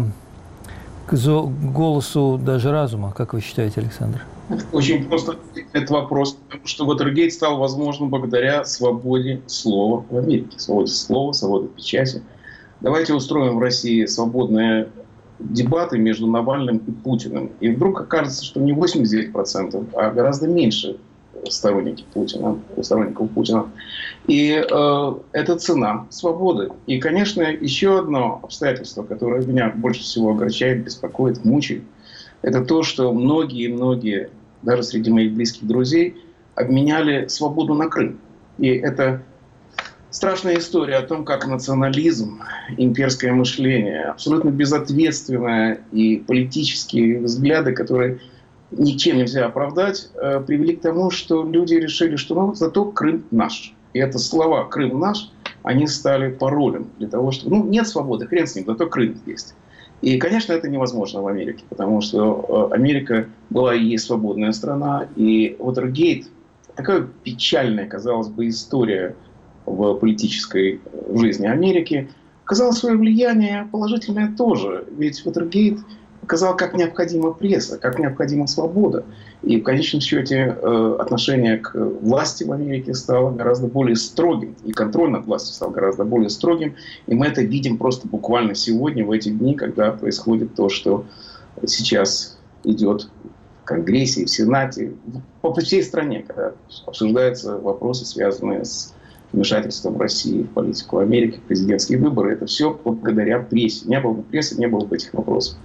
Speaker 2: к голосу даже разума, как вы считаете, Александр?
Speaker 4: Очень просто этот вопрос, потому что Уотергейт стал возможным благодаря свободе слова в Америке. Свободе слова, свободе печати. Давайте устроим в России свободные дебаты между Навальным и Путиным. И вдруг окажется, что не восемьдесят девять процентов, а гораздо меньше сторонники Путина, сторонников Путина. И э, это цена свободы. И, конечно, еще одно обстоятельство, которое меня больше всего огорчает, беспокоит, мучает, это то, что многие-многие, даже среди моих близких друзей, обменяли свободу на Крым. И это страшная история о том, как национализм, имперское мышление, абсолютно безответственное и политические взгляды, которые ничем нельзя оправдать, привели к тому, что люди решили, что ну, зато Крым наш. И это слова «Крым наш», они стали паролем для того, что ну, нет свободы, хрен с ним, зато Крым есть. И, конечно, это невозможно в Америке, потому что Америка была и есть свободная страна, и Уотергейт – такая печальная, казалось бы, история в политической жизни Америки, оказала свое влияние положительное тоже. Ведь Уотергейт показал, как необходима пресса, как необходима свобода. И в конечном счете отношение к власти в Америке стало гораздо более строгим. И контроль над властью стал гораздо более строгим. И мы это видим просто буквально сегодня, в эти дни, когда происходит то, что сейчас идет в Конгрессе и в Сенате, по всей стране, когда обсуждаются вопросы, связанные с вмешательством России в политику Америки, президентские выборы. Это все благодаря прессе. Не было бы прессы, не было бы этих вопросов.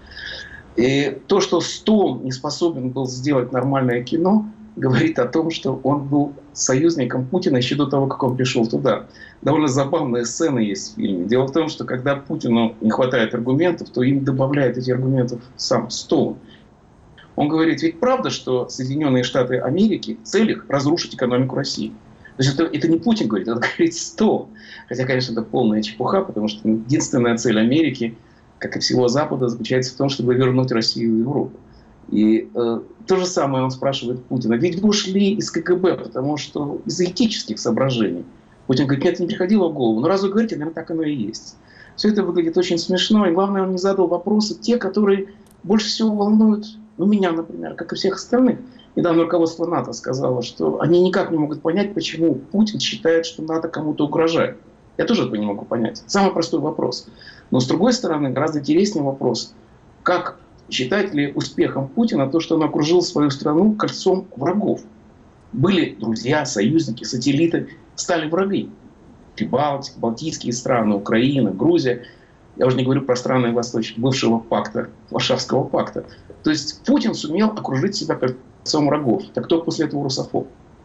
Speaker 4: И то, что Стоун не способен был сделать нормальное кино, говорит о том, что он был союзником Путина еще до того, как он пришел туда. Довольно забавная сцена есть в фильме. Дело в том, что когда Путину не хватает аргументов, то им добавляет эти аргументы сам Стоун. Он говорит, ведь правда, что Соединенные Штаты Америки в целях разрушить экономику России. То есть это, это не Путин говорит, это говорит Стоун. Хотя, конечно, это полная чепуха, потому что единственная цель Америки, как и всего Запада, заключается в том, чтобы вернуть Россию в Европу. И э, то же самое он спрашивает Путина. Ведь вы ушли из КГБ, потому что из-за этических соображений. Путин говорит, нет, не приходило в голову. Но раз вы говорите, наверное, так оно и есть. Все это выглядит очень смешно. И главное, он не задал вопросы, те, которые больше всего волнуют ну меня, например, как и всех остальных. Недавно руководство НАТО сказало, что они никак не могут понять, почему Путин считает, что НАТО кому-то угрожает. Я тоже этого не могу понять. Самый простой вопрос. Но с другой стороны, гораздо интереснее вопрос, как считать ли успехом Путина то, что он окружил свою страну кольцом врагов. Были друзья, союзники, сателлиты, стали враги. Прибалтика, Балтийские страны, Украина, Грузия. Я уже не говорю про страны Восточь, бывшего пакта, Варшавского пакта. То есть Путин сумел окружить себя кольцом врагов. Так кто после этого русофоб?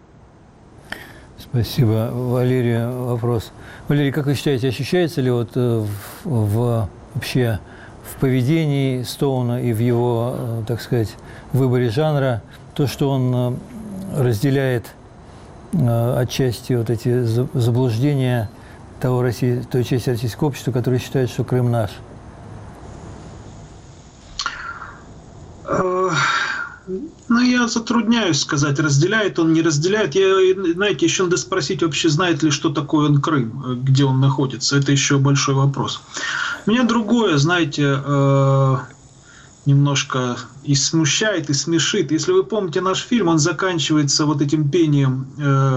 Speaker 2: Спасибо. Валерий, вопрос. Валерий, как вы считаете, ощущается ли вот в, в, вообще в поведении Стоуна и в его, так сказать, выборе жанра то, что он разделяет отчасти вот эти заблуждения того России, той части российского общества, которая считает, что Крым наш?
Speaker 5: Ну, я затрудняюсь сказать, разделяет он, не разделяет. Я, знаете, еще надо спросить вообще, знает ли, что такое он Крым, где он находится. Это еще большой вопрос. Меня другое, знаете, немножко и смущает, и смешит. Если вы помните наш фильм, он заканчивается вот этим пением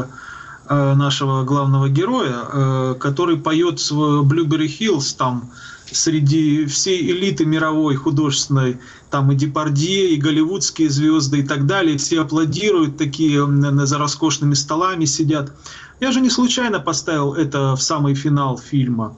Speaker 5: нашего главного героя, который поет свой Blueberry Hills там, среди всей элиты мировой художественной, там и Депардье, и голливудские звезды и так далее, все аплодируют, такие за роскошными столами сидят. Я же не случайно поставил это в самый финал фильма.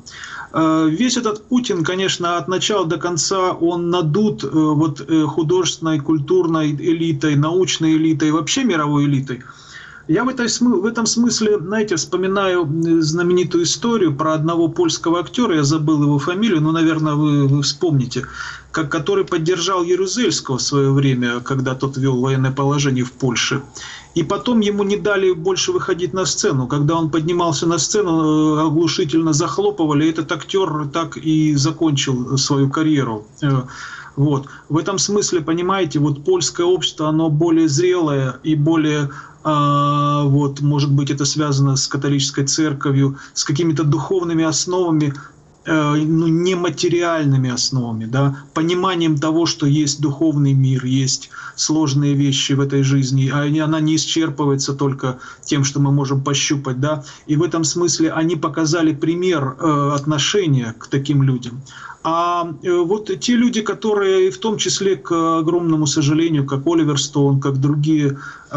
Speaker 5: Весь этот Путин, конечно, от начала до конца он надут вот художественной, культурной элитой, научной элитой, вообще мировой элитой. Я в, этой, в этом смысле, знаете, вспоминаю знаменитую историю про одного польского актера, я забыл его фамилию, но, наверное, вы, вы вспомните, как, который поддержал Ярузельского в свое время, когда тот вел военное положение в Польше. И потом ему не дали больше выходить на сцену. Когда он поднимался на сцену, оглушительно захлопывали, и этот актер так и закончил свою карьеру. Вот. В этом смысле, понимаете, вот польское общество, оно более зрелое и более... А, вот, может быть, это связано с католической церковью, с какими-то духовными основами, э, ну, нематериальными основами, да, пониманием того, что есть духовный мир, есть сложные вещи в этой жизни, а она не исчерпывается только тем, что мы можем пощупать, да, и в этом смысле они показали пример э, отношения к таким людям. А вот те люди, которые, в том числе, к огромному сожалению, как Оливер Стоун, как другие,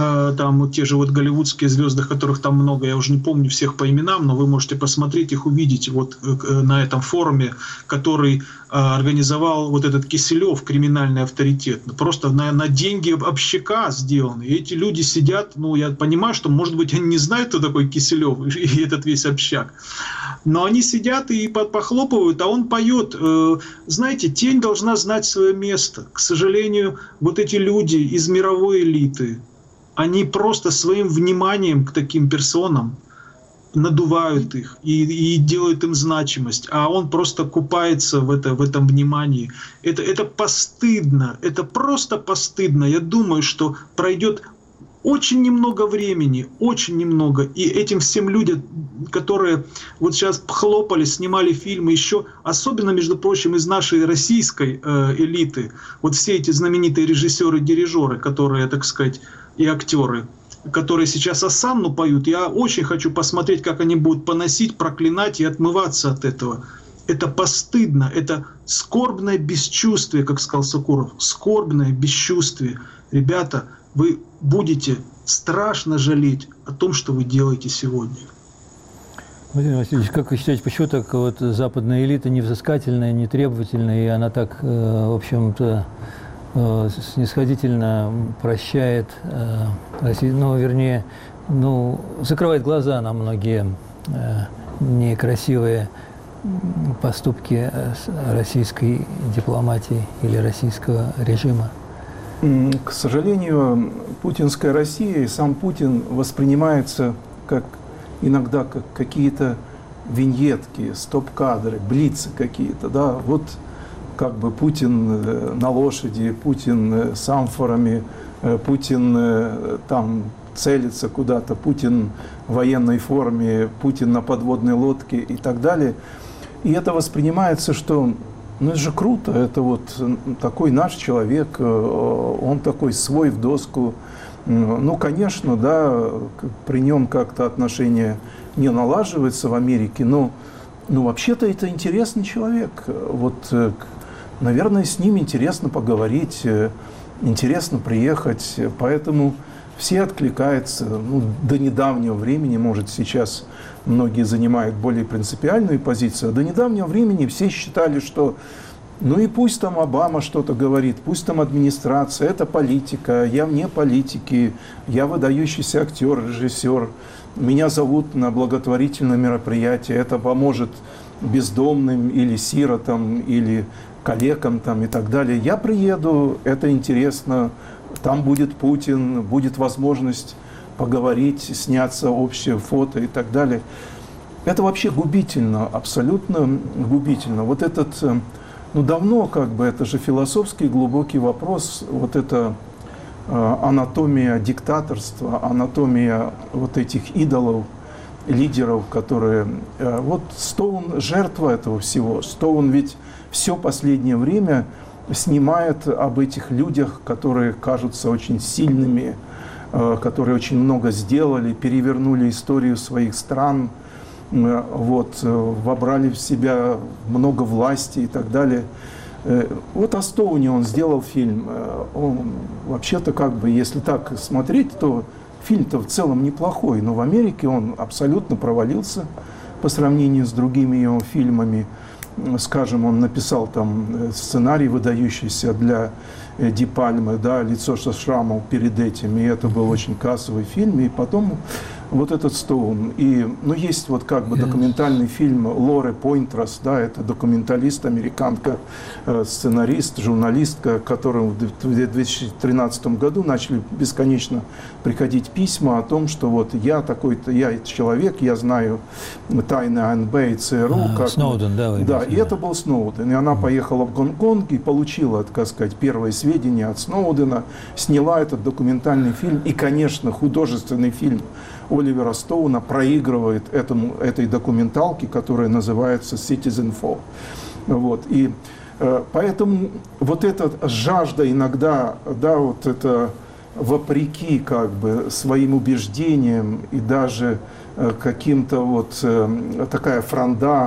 Speaker 5: там те же вот голливудские звезды, которых там много, я уже не помню всех по именам, но вы можете посмотреть их, увидеть вот на этом форуме, который организовал вот этот Киселев, криминальный авторитет. Просто на, на деньги общака сделаны. И эти люди сидят, ну, я понимаю, что, может быть, они не знают, кто такой Киселев и этот весь общак. Но они сидят и похлопывают, а он поет. Знаете, тень должна знать свое место. К сожалению, вот эти люди из мировой элиты, они просто своим вниманием к таким персонам надувают их и, и делают им значимость, а он просто купается в, это, в этом внимании. Это, это постыдно, это просто постыдно. Я думаю, что пройдет очень немного времени, очень немного, и этим всем людям, которые вот сейчас хлопали, снимали фильмы, еще особенно, между прочим, из нашей российской э, элиты, вот все эти знаменитые режиссеры, дирижеры, которые, так сказать, и актеры, которые сейчас осанну поют, я очень хочу посмотреть, как они будут поносить, проклинать и отмываться от этого. Это постыдно, это скорбное бесчувствие, как сказал Сокуров, скорбное бесчувствие. Ребята, вы будете страшно жалеть о том, что вы делаете сегодня.
Speaker 2: Владимир Васильевич, как вы считаете, почему так вот западная элита невзыскательная, нетребовательная, и она так, в общем-то, снисходительно прощает Россию, ну, вернее, ну, закрывает глаза на многие некрасивые поступки российской дипломатии или российского режима?
Speaker 3: К сожалению, путинская Россия и сам Путин воспринимается как иногда как какие-то виньетки, стоп-кадры, блицы какие-то, да, вот как бы Путин на лошади, Путин с амфорами, Путин там целится куда-то, Путин в военной форме, Путин на подводной лодке и так далее. И это воспринимается, что Ну, это же круто, это вот такой наш человек, он такой свой в доску. Ну, конечно, да, при нем как-то отношения не налаживаются в Америке, но ну, вообще-то это интересный человек. Вот, наверное, с ним интересно поговорить, интересно приехать, поэтому все откликаются. Ну, до недавнего времени, может, сейчас многие занимают более принципиальную позицию, а до недавнего времени все считали, что ну и пусть там Обама что-то говорит, пусть там администрация, это политика, я вне политики, я выдающийся актер, режиссер, меня зовут на благотворительное мероприятие, это поможет бездомным или сиротам, или коллегам там, и так далее. Я приеду, это интересно, там будет Путин, будет возможность поговорить, сняться общее фото и так далее. Это вообще губительно, абсолютно губительно. Вот этот, ну давно как бы, это же философский глубокий вопрос, вот это э, анатомия диктаторства, анатомия вот этих идолов, лидеров, которые... Э, вот Стоун жертва этого всего. Стоун ведь все последнее время снимает об этих людях, которые кажутся очень сильными, э, которые очень много сделали, перевернули историю своих стран, вот, вобрали в себя много власти и так далее. Вот о Стоуне он сделал фильм. Он, вообще-то, как бы, если так смотреть, то фильм-то в целом неплохой, но в Америке он абсолютно провалился по сравнению с другими его фильмами. Скажем, он написал там сценарий, выдающийся для Ди Пальмы, да, «Лицо со шрамом» перед этим, и это был очень кассовый фильм, и потом вот этот Стоун. И, ну, есть вот как бы документальный фильм Лоры Пойнтрас, да, это документалист, американка, сценарист, журналистка, которым в две тысячи тринадцатом году начали бесконечно приходить письма о том, что вот я такой-то, я человек, я знаю тайны АНБ и ЦРУ.
Speaker 2: А,
Speaker 3: как,
Speaker 2: Сноуден, да.
Speaker 3: Да, и это был Сноуден. И она поехала в Гонконг и получила, так сказать, первые сведения от Сноудена, сняла этот документальный фильм. И, конечно, художественный фильм Оливера Стоуна проигрывает этому, этой документалке, которая называется «Citizen Four». Вот. И э, поэтому вот эта жажда иногда, да, вот это вопреки как бы своим убеждениям и даже э, каким-то вот э, такая фронда,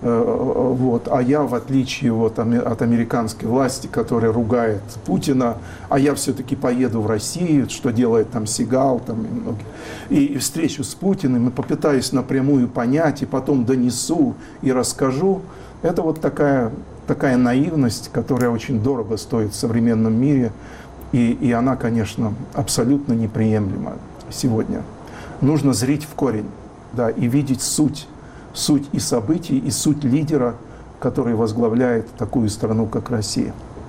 Speaker 3: вот, а я, в отличие вот от американской власти, которая ругает Путина, а я все-таки поеду в Россию, что делает там Сигал, там, и, и встречу с Путиным, и попытаюсь напрямую понять, и потом донесу и расскажу. Это вот такая, такая наивность, которая очень дорого стоит в современном мире, и, и она, конечно, абсолютно неприемлема сегодня. Нужно зрить в корень, да, и видеть суть. Суть и событий, и суть лидера, который возглавляет такую страну, как Россия.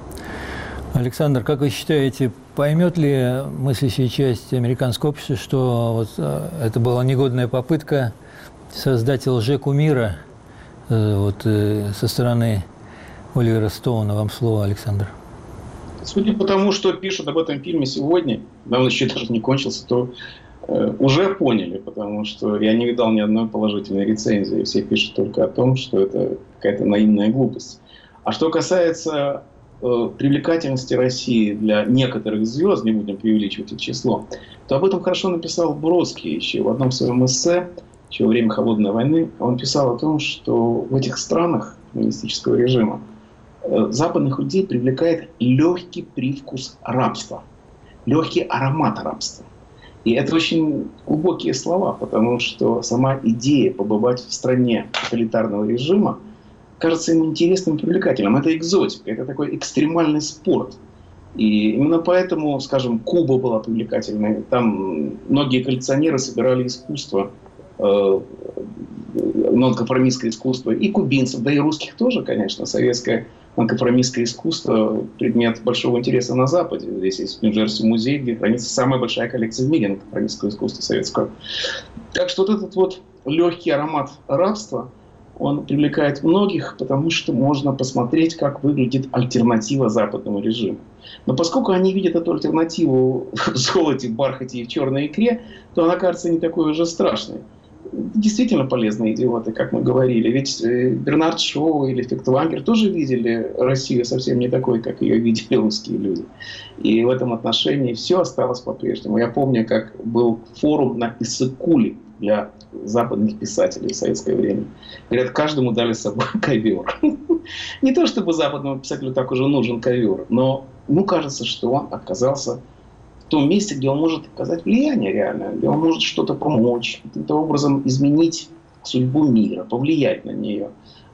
Speaker 2: Александр, как вы считаете, поймет ли мыслящая часть американского общества, что вот это была негодная попытка создать лжекумира вот, со стороны Оливера Стоуна? Вам слово, Александр.
Speaker 4: Судя по тому, что пишут об этом фильме сегодня, да, он еще даже не кончился, то уже поняли, потому что я не видал ни одной положительной рецензии. Все пишут только о том, что это какая-то наивная глупость. А что касается э, привлекательности России для некоторых звезд, не будем преувеличивать их число, то об этом хорошо написал Бродский еще в одном своем эссе, еще во время Холодной войны. Он писал о том, что в этих странах коммунистического режима э, западных людей привлекает легкий привкус рабства, легкий аромат рабства. И это очень глубокие слова, потому что сама идея побывать в стране тоталитарного режима кажется ему интересным и привлекательным. Это экзотика, это такой экстремальный спорт. И именно поэтому, скажем, Куба была привлекательной. Там многие коллекционеры собирали искусство, э, нонконформистское искусство, и кубинцев, да и русских тоже, конечно, советское нонконформистское искусство – предмет большого интереса на Западе. Здесь есть в Нью-Джерси музей, где хранится самая большая коллекция в мире нонконформистского искусства советского. Так что вот этот вот легкий аромат рабства, он привлекает многих, потому что можно посмотреть, как выглядит альтернатива западному режиму. Но поскольку они видят эту альтернативу в золоте, бархате и в черной икре, то она кажется не такой уже страшной. действительно полезные идиоты, как мы говорили. Ведь Бернард Шоу или Фехтвангер тоже видели Россию совсем не такой, как ее видели русские люди. И в этом отношении все осталось по-прежнему. Я помню, как был форум на Иссык-Куле для западных писателей в советское время. Говорят, каждому дали с собой ковер. Не то чтобы западному писателю так уже нужен ковер, но ему кажется, что он оказался в том месте, где он может оказать влияние реальное, где он может что-то помочь, каким-то образом изменить судьбу мира, повлиять на нее.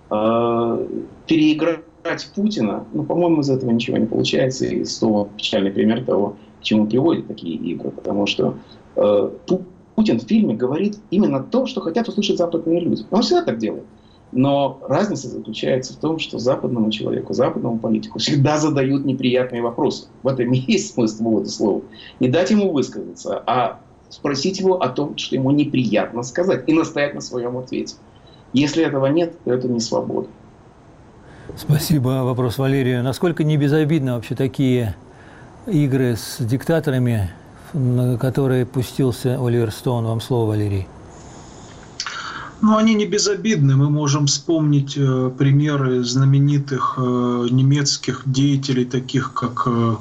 Speaker 4: Переиграть Путина, ну, по-моему, из этого ничего не получается. И снова печальный пример того, к чему приводят такие игры. Потому что э, Путин в фильме говорит именно то, что хотят услышать западные люди. Он всегда так делает. Но разница заключается в том, что западному человеку, западному политику всегда задают неприятные вопросы. В этом и есть смысл ввода слова. Не дать ему высказаться, а спросить его о том, что ему неприятно сказать, и настоять на своем ответе. Если этого нет, то это не свобода.
Speaker 2: Спасибо. Вопрос Валерию. Насколько не безобидны вообще такие игры с диктаторами, на которые пустился Оливер Стоун? Вам слово, Валерий.
Speaker 5: Ну, они не безобидны. Мы можем вспомнить э, примеры знаменитых э, немецких деятелей, таких как э,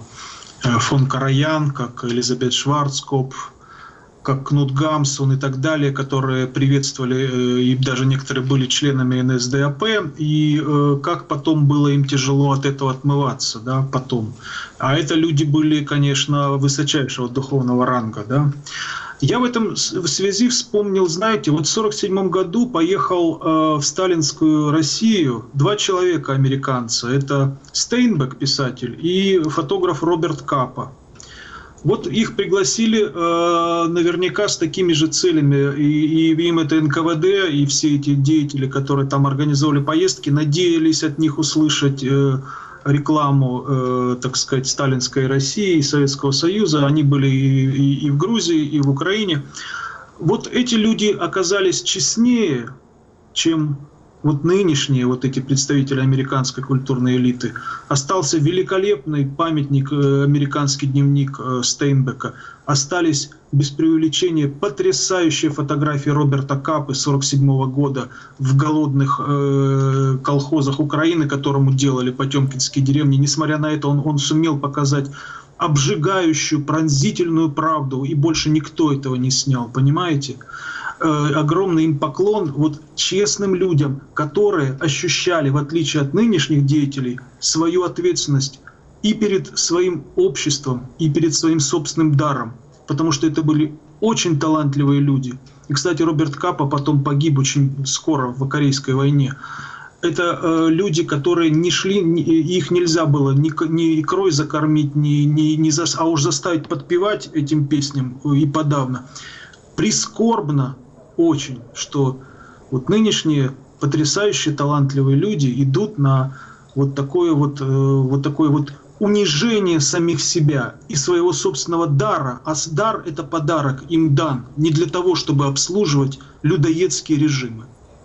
Speaker 5: фон Караян, как Элизабет Шварцкопф, как Кнут Гамсун и так далее, которые приветствовали, э, и даже некоторые были членами эн эс дэ а пэ, и э, как потом было им тяжело от этого отмываться, да, потом. А это люди были, конечно, высочайшего духовного ранга, да. Я в этом связи вспомнил, знаете, вот в сорок седьмом году поехал э, в сталинскую Россию два человека, американца. Это Стейнбек, писатель, и фотограф Роберт Капа. Вот их пригласили э, наверняка с такими же целями, и, и им это эн ка вэ дэ, и все эти деятели, которые там организовали поездки, надеялись от них услышать э, рекламу, э, так сказать, сталинской России и Советского Союза. Они были и, и, и в Грузии, и в Украине. Вот эти люди оказались честнее, чем вот нынешние вот эти представители американской культурной элиты. Остался великолепный памятник, э, американский дневник э, Стейнбека. Остались, без преувеличения, потрясающие фотографии Роберта Капы сорок седьмого года в голодных э, колхозах Украины, которому делали потемкинские деревни. Несмотря на это, он, он сумел показать обжигающую, пронзительную правду, и больше никто этого не снял, понимаете? Э, огромный им поклон вот честным людям, которые ощущали, в отличие от нынешних деятелей, свою ответственность и перед своим обществом, и перед своим собственным даром, потому что это были очень талантливые люди. И, кстати, Роберт Капа потом погиб очень скоро в Корейской войне. Это э, люди, которые не шли, не, их нельзя было ни, ни икрой закормить, ни, ни, ни за, а уж заставить подпевать этим песням и подавно. Прискорбно очень, что вот нынешние потрясающие талантливые люди идут на вот такое вот, э, вот такое вот унижение самих себя и своего собственного дара. А дар — это подарок, им дан не для того, чтобы обслуживать людоедские режимы.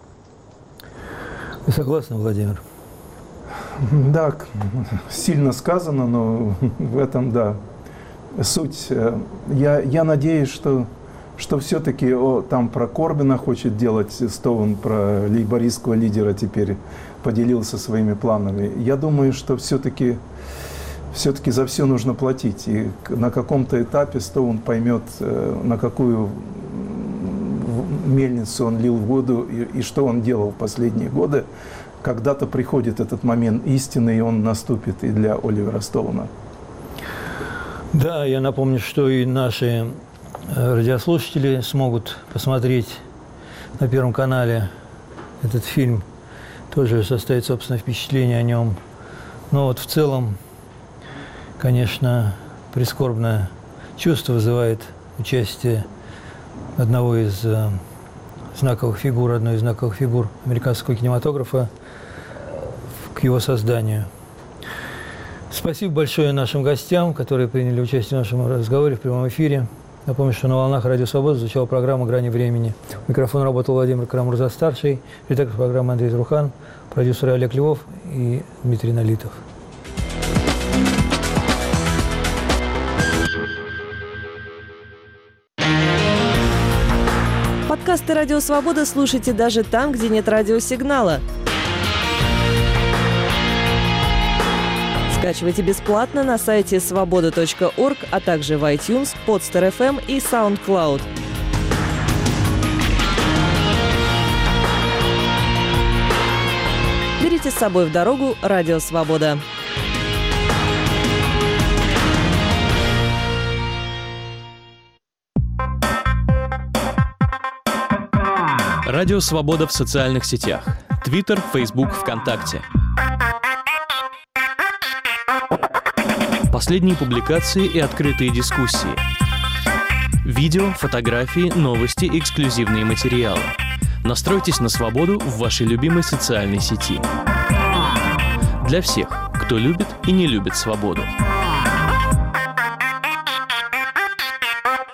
Speaker 2: Вы согласны, Владимир?
Speaker 3: Да, сильно сказано, но в этом, да, суть. Я, я надеюсь, что, что все-таки там про Корбина хочет делать Стоун, про лейбористского лидера теперь поделился своими планами. Я думаю, что все-таки все-таки за все нужно платить. И на каком-то этапе Стоун поймет, на какую мельницу он лил воду и, и что он делал в последние годы. Когда-то приходит этот момент истины, и он наступит и для Оливера Стоуна.
Speaker 2: Да, я напомню, что и наши радиослушатели смогут посмотреть на Первом канале этот фильм, тоже составить собственное впечатление о нем. Но вот в целом, конечно, прискорбное чувство вызывает участие одного из э, знаковых фигур, одной из знаковых фигур американского кинематографа к его созданию. Спасибо большое нашим гостям, которые приняли участие в нашем разговоре в прямом эфире. Напомню, что на волнах Радио Свобода звучала программа «Грани времени». Микрофон работал Владимир Карамурза-старший, редактор программы Андрей Трухан, продюсеры Олег Львов и Дмитрий Налитов.
Speaker 7: Подкасты «Радио Свобода» слушайте даже там, где нет радиосигнала. Скачивайте бесплатно на сайте свобода точка орг, а также в iTunes, Podster эф эм и SoundCloud. Берите с собой в дорогу «Радио Свобода».
Speaker 8: Радио Свобода в социальных сетях. Твиттер, Фейсбук, ВКонтакте. Последние публикации и открытые дискуссии. Видео, фотографии, новости, эксклюзивные материалы. Настройтесь на свободу в вашей любимой социальной сети. Для всех, кто любит и не любит свободу.